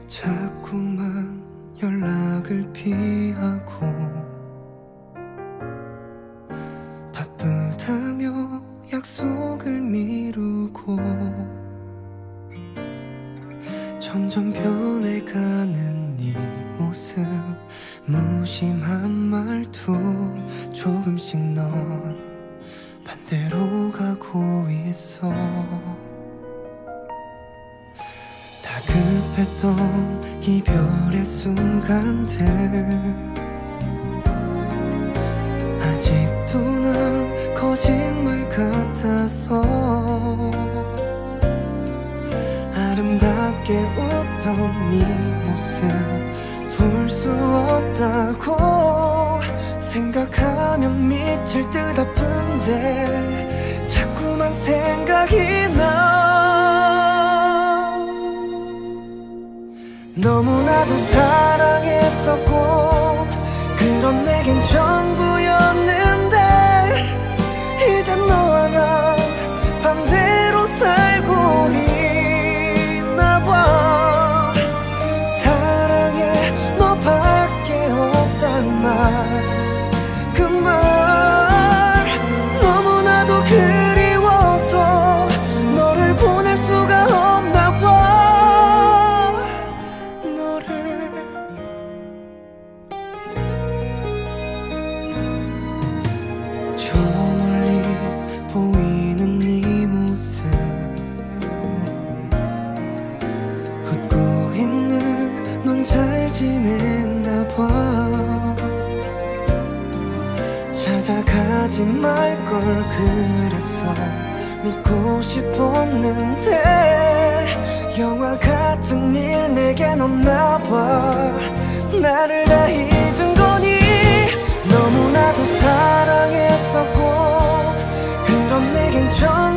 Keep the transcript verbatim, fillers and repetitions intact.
자꾸만 연락을 피하고 바쁘다며 약속을 미루고 점점 변해가는 네 모습, 무심한 말투, 조금씩 넌 반대로 가고 있어. 다급했던 이별의 순간들 아직도 난 거짓말 같아서 아름답게 웃던 네 모습 볼 수 없다고 생각하면 미칠 듯 아픈데 자꾸만 생각이 나. 너무나도 사랑했었고 그런 내겐 전부였는데 이젠 너와 나 반대로 살고 있나 봐. 사랑해 너밖에 없단 말, 그 말 너무나도 그리워서 너를 보낼 수가 없나 봐. 너를 저 멀리 보이는 네 모습, 웃고 있는 넌 잘 지냈나 봐. 찾아가지 말걸 그랬어. 믿고 싶었는데 영화 같은 일 내겐 없나 봐. 나를 다 잊은 거니? 너무나도 사랑했었고 그런 내겐 전